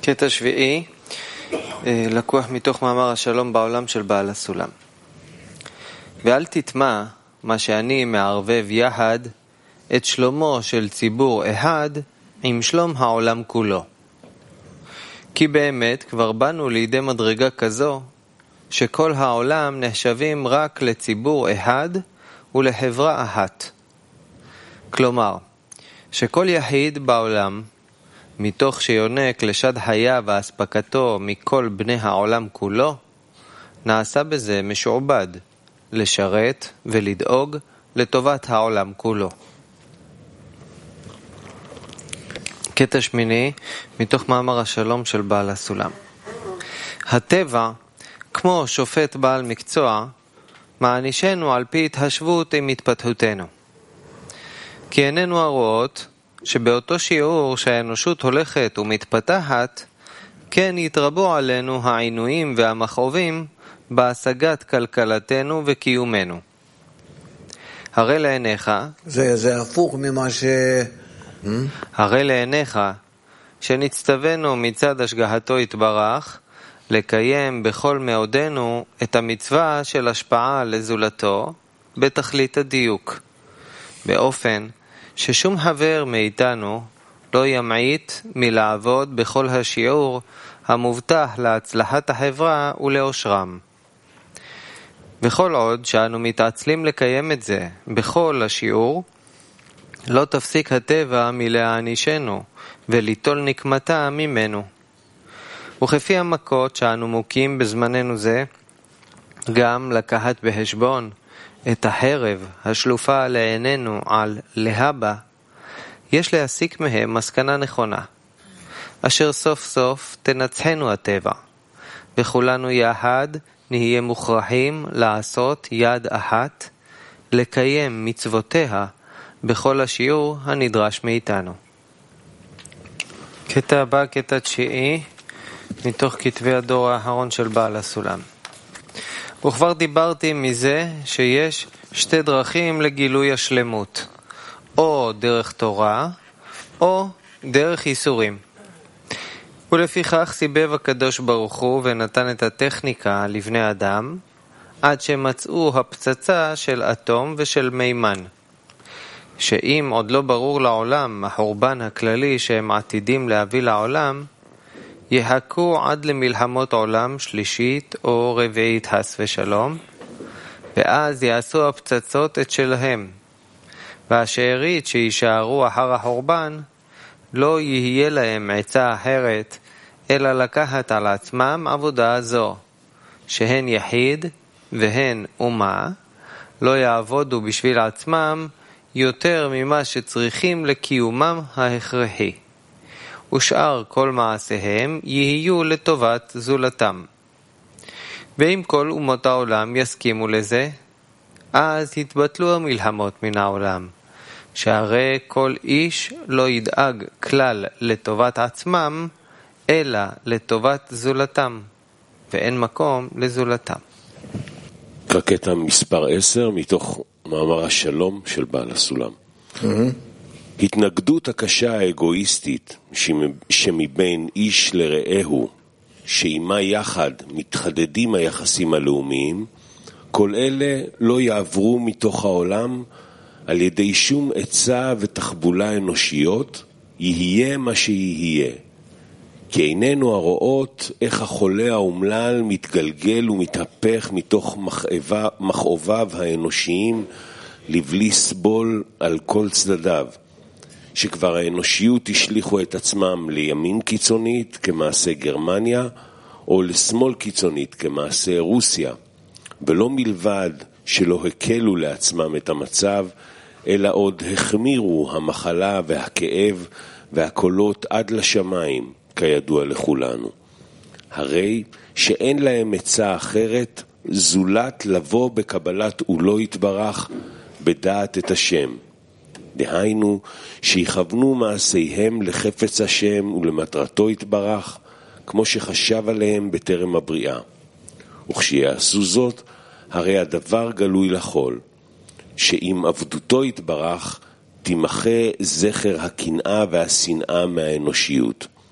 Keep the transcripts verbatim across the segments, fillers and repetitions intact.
קטע שביעי, לקוח מתוך מאמר השלום בעולם של בעל הסולם. ואל תטמע מה שאני מערבב יחד את שלומו של ציבור אחד עם שלום העולם כולו. כי באמת כבר באנו לידי מדרגה כזו שכל העולם נחשבים רק לציבור אחד ולחברה אחת. כלומר, שכל יחיד בעולם, מתוך שיונק לשד חייו והספקתו מכל בני העולם כולו, נעשה בזה משועבד, לשרת ולדאוג לטובת העולם כולו. קטע שמיני, מתוך מאמר השלום של בעל הסולם. הטבע, כמו שופט בעל מקצוע, מענישנו על פי התחשבות עם התפתחותנו. כי איננו הרואות שבאותו שיעור שהאנושות הולכת ומתפתחת, כן יתרבו עלינו העינויים והמכאובים בהשגת כלכלתנו וקיומנו. הרי לעיניך, זה, זה הפוך ממה ש... הרי לעיניך שנצטווינו מצד השגחתו יתברך לקיים בכל מאודנו את המצווה של השפעה לזולתו בתכלית הדיוק, באופן ששום חבר מאיתנו לא ימעיט מלעבוד בכל השיעור המובטח להצלחת החברה ולאושרם. וכל עוד שאנו מתעצלים לקיים את זה בכל השיעור, לא תפסיק הטבע מלהענישנו וליטול נקמתה ממנו. וכפי המכות שאנו מוקים בזמננו זה, גם לקחת בחשבון את החרב השלופה לעינינו על להבא, יש להסיק מהם מסקנה נכונה, אשר סוף סוף תנצחנו הטבע, וכולנו יחד נהיה מוכרחים לעשות יד אחת, לקיים מצוותיה בכל השיעור הנדרש מאיתנו. קטע הבא, קטע תשיעי, מתוך כתבי הדור האחרון של בעל הסולם. וכבר דיברתי מזה שיש שתי דרכים לגילוי השלמות, או דרך תורה, או דרך ייסורים. ולפיכך סיבב הקדוש ברוך הוא ונתן את הטכניקה לבני אדם, עד שמצאו הפצצה של אטום ושל מימן. שאם עוד לא ברור לעולם החורבן הכללי שהם עתידים להביא לעולם, יחכו עד למלחמות עולם שלישית או רביעית חס ושלום, ואז יעשו הפצצות את שלהם, והשארית שישארו אחר החורבן לא יהיה להם עצה אחרת אלא לקחת על עצמם עבודה זו, שהן יחיד והן אומה לא יעבודו בשביל עצמם יותר ממה שצריכים לקיומם ההכרחי, ושאר כל מעשיהם יהיו לטובת זולתם. ואם כל אומות העולם יסכימו לזה, אז יתבטלו המלחמות מן העולם, שהרי כל איש לא ידאג כלל לטובת עצמם, אלא לטובת זולתם, ואין מקום לזולתם. קטע מספר עשר מתוך מאמר השלום של בעל הסולם. Mm-hmm. התנגדות הקשה האגואיסטית שמבין איש לרעהו, שעימה יחד מתחדדים היחסים הלאומיים, כל אלה לא יעברו מתוך העולם על ידי שום עצה ותחבולה אנושיות, יהיה מה שיהיה. כי איננו הרואות איך החולה האומלל מתגלגל ומתהפך מתוך מכאוביו האנושיים לבלי סבול על כל צדדיו, שכבר האנושיות השליחו את עצמם לימין קיצונית כמעשה גרמניה, או לשמאל קיצונית כמעשה רוסיה, ולא מלבד שלא הקלו לעצמם את המצב, אלא עוד החמירו המחלה והכאב והקולות עד לשמיים, כידוע לכולנו. הרי שאין להם עצה אחרת זולת לבוא בקבלת אולו יתברך בדעת את השם. דהיינו שיכוונו מעשיהם לחפץ השם ולמטרתו יתברך, כמו שחשב עליהם בטרם הבריאה. וכשיעשו זאת, הרי הדבר גלוי לכל, שאם עבדותו יתברך, תימחה זכר הקנאה והשנאה מהאנושיות.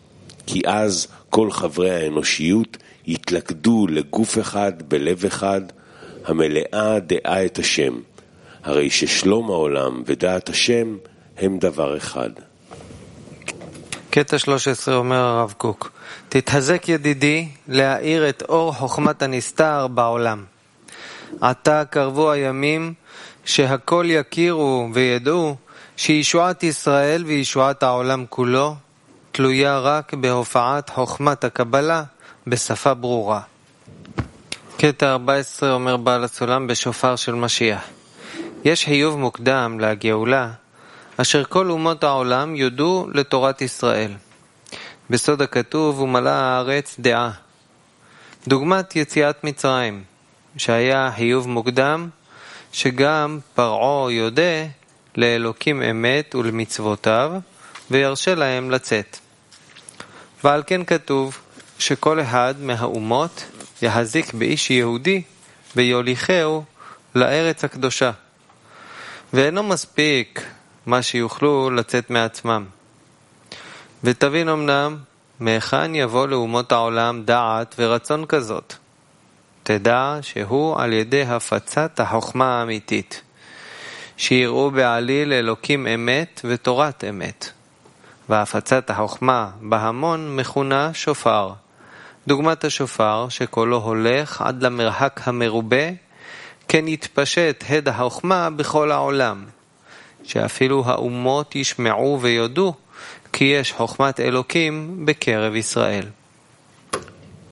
כי אז כל חברי האנושיות יתלכדו לגוף אחד בלב אחד, המלאה דעה את השם, הרי ששלום העולם ודעת השם הם דבר אחד. קטע שלוש עשרה אומר הרב קוק, תתחזק ידידי להאיר את אור חוכמת הנסתר בעולם. עתה קרבו הימים שהכל יכירו וידעו שישועת ישראל וישועת העולם כולו תלויה רק בהופעת חוכמת הקבלה בשפה ברורה. קטע ארבע עשרה אומר בעל הסולם בשופר של משיח, יש חיוב מוקדם לגאולה אשר כל אומות העולם יודו לתורת ישראל. בסוד הכתוב ומלאה הארץ דעה. דוגמת יציאת מצרים, שהיה חיוב מוקדם שגם פרעה יודע לאלוקים אמת ולמצוותיו וירשה להם לצאת. ועל כן כתוב שכל אחד מהאומות יחזיק באיש יהודי ויוליכהו לארץ הקדושה. ואינו מספיק מה שיוכלו לצאת מעצמם. ותבין אמנם מהיכן יבוא לאומות העולם דעת ורצון כזאת. תדע שהוא על ידי הפצת החוכמה האמיתית, שיראו בעליל אלוקים אמת ותורת אמת. והפצת החוכמה בהמון מכונה שופר. דוגמת השופר שקולו הולך עד למרחק המרובה, כן יתפשט הד החוכמה בכל העולם, שאפילו האומות ישמעו ויודו כי יש חוכמת אלוקים בקרב ישראל.